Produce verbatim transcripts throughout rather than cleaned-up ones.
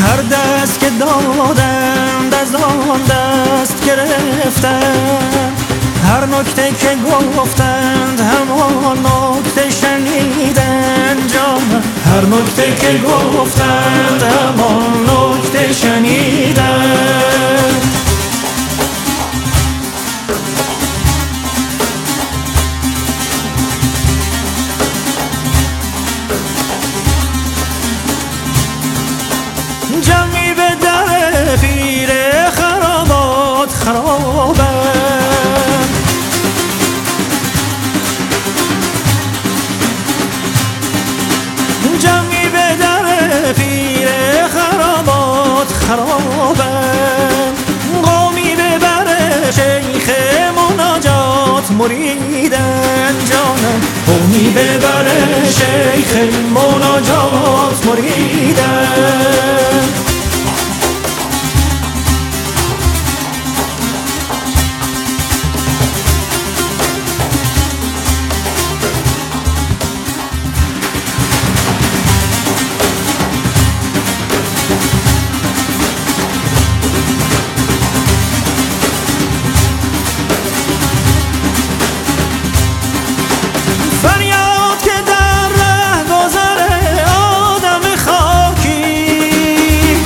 هر دست که دادند از آن دست گرفتم، هر نکته که گفتند همان نکته شنیدن جان، هر نکته که گفتند همان نکته شنیدن. جمعی به در پیر خرابات خرابند، جمعی به در پیر خرابات خرابند، قومی به بر شیخ مناجات مریدن جانم، قومی به بر شیخ مناجات مریدن. فریاد که در ره گذر آدم خاکی،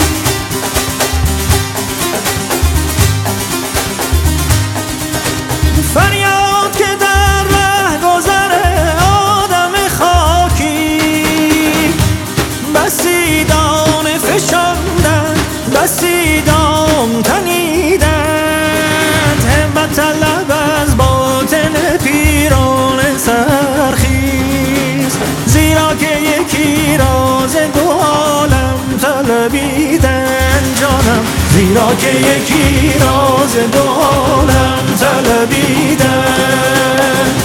فریاد که در ره گذر آدم خاکی، بسی دانه فشاندن بسی دام تنیدند، همت طلب از باطن پیران سرخیز، زیرا که یکی راز دو عالم طلبیدن جانم، زیرا که یکی راز دو عالم طلبیدن.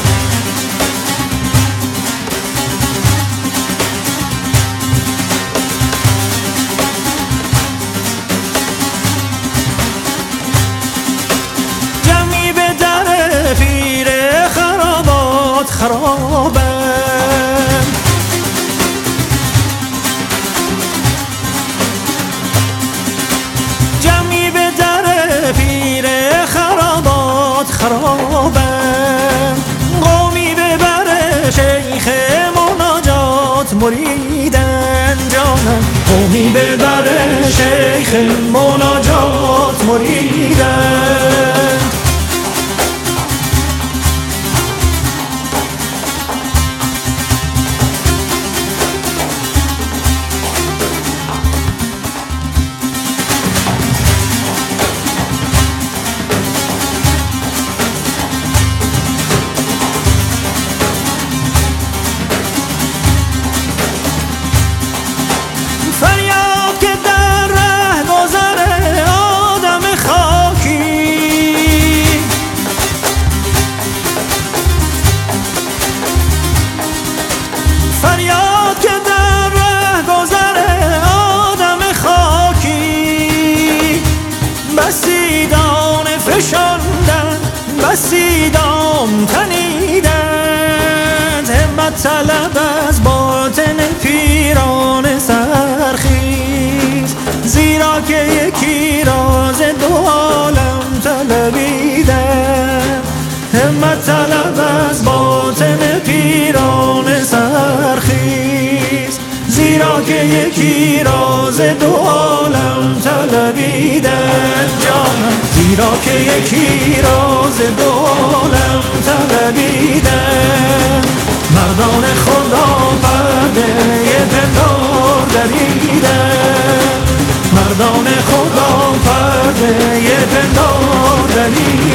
جمعی به در پیر خرابات خرابند، جمعی به در پیر خرابات خرابند، قومی به بر شیخ مناجات مریدن جانم، قومی به بر شیخ مناجات مریدن. فریاد که در ره گذر آدم خاکی، فریاد که در ره گذر آدم خاکی، بسی دانه فشاندن بسی دام تنیدند، همت طلب از باطن پیران سرخیز، زیرا که یکی راز دو عالم طلبیدن، همت طلب از باطن پیران سرخیز، زیرا که یکی راز دو عالم طلبیدن جانم، زیرا که یکی راز دو عالم طلبیدن. مردان خدا پرده پندار دریدن، مردان خدا پرده پندار دریدن.